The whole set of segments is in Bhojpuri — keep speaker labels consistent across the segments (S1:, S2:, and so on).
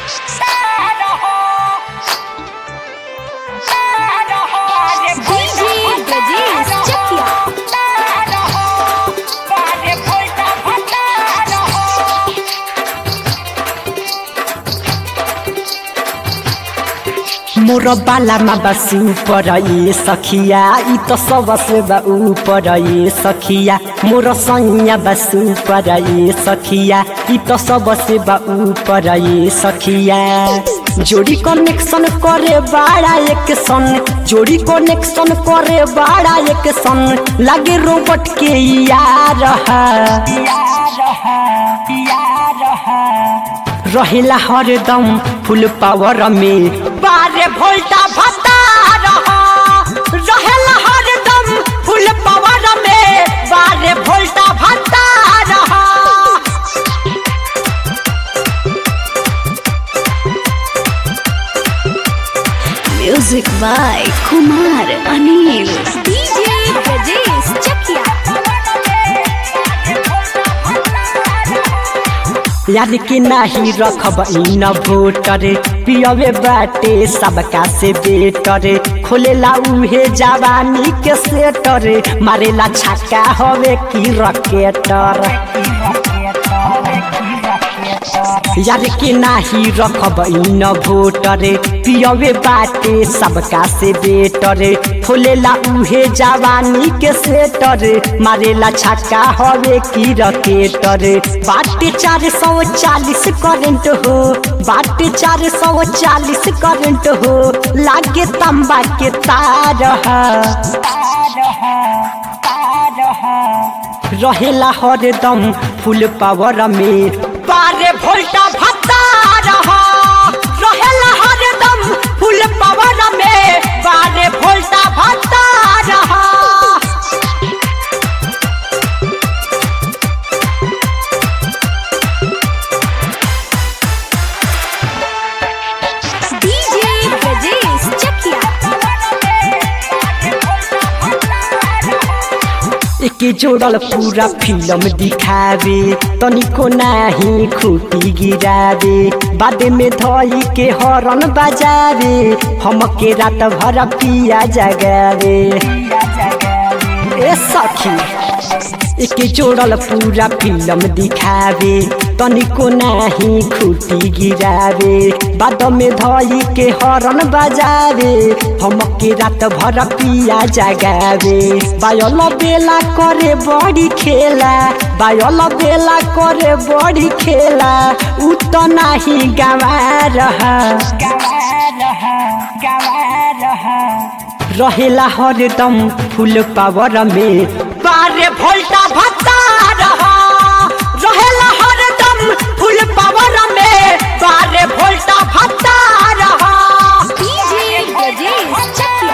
S1: मोर बाला मा बस ऊपर ये सखिया ई तो सबसे बा ऊपर ये सखिया मोर सैया बस ऊपर ये सखिया ई तो सबसे बा ऊपर ये सखिया जोड़ी कनेक्शन करे बाड़ा एक सन जोड़ी कनेक्शन करे बाड़ा एक सन लागे रोबोट के यार रहेला हरदम फुल पावर में 12 वोल्ट भत्ता रहेला हरदम फुल पावर में 12 वोल्ट भत्ता
S2: music by Kumar Anil DJ Brajesh Chakiya
S1: याद के नाही रखब इन वोटर पियवे बाटे सबका से बेटर खोलेला उहे जवानी के सेटर मारेला छक्का हवे की रकेटर याद के नाही रखब इन वोटर पियवे बाटे सबका से बेटर खोलेला उहे जवानी के सेटर मारेला छक्का हवे की रकेटर बाटे 440 करंट हो बाटे 440 करंट हो लागे तंबा के तार रहेला हरदम फुल पावर में 12 वोल्ट भत्ता रहेला हरदम फुल पावर में 12 वोल्ट भत्ता
S2: डीजे ब्रजेश चकिया
S1: एके जोड़ल पूरा फिल्म दिखावे तनिको नाही खूटी गिरावे बादे में धई के हॉर्न बजावे हमके रात भर पिया जगावे ए सखी एके जोड़ल पूरा फिल्म दिखावे तनिको नाही खूटी गिरावे बाद में धई के हॉर्न बजावे हमके रात भर पिया जगावे बायल बेला करे बड़ी खेला बायल बेला करे बड़ी खेला उ तो नाही गवार रहेला हरदम फुल पावर में 12 वोल्ट भत्ता रहेला हरदम फुल पावर में 12 वोल्ट भत्ता
S2: डीजे ब्रजेश चकिया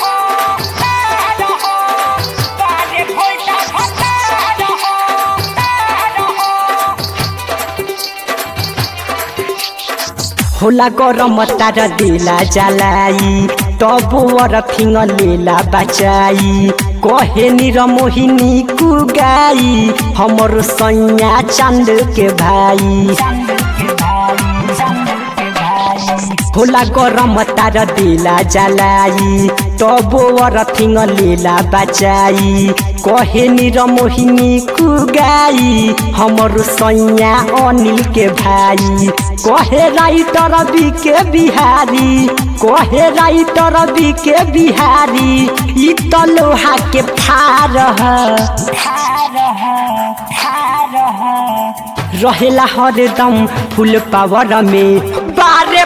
S1: होला गरम तार देला जलाई तब वरथिङ लेला बचाई कहे निर मोहिनी कुगाई हमर सैया चांद के भाई होला गरम तार देला जलाई तब वरथिङ लेला बचाई कहे निर मोहिनी कुगाई हमर सैया अनिल के भाई कहे राइटर बी के बिहारी कहे राइटर बी के बिहारी ई तो लोहा के फार रहेला हरदम फुल पावर में 12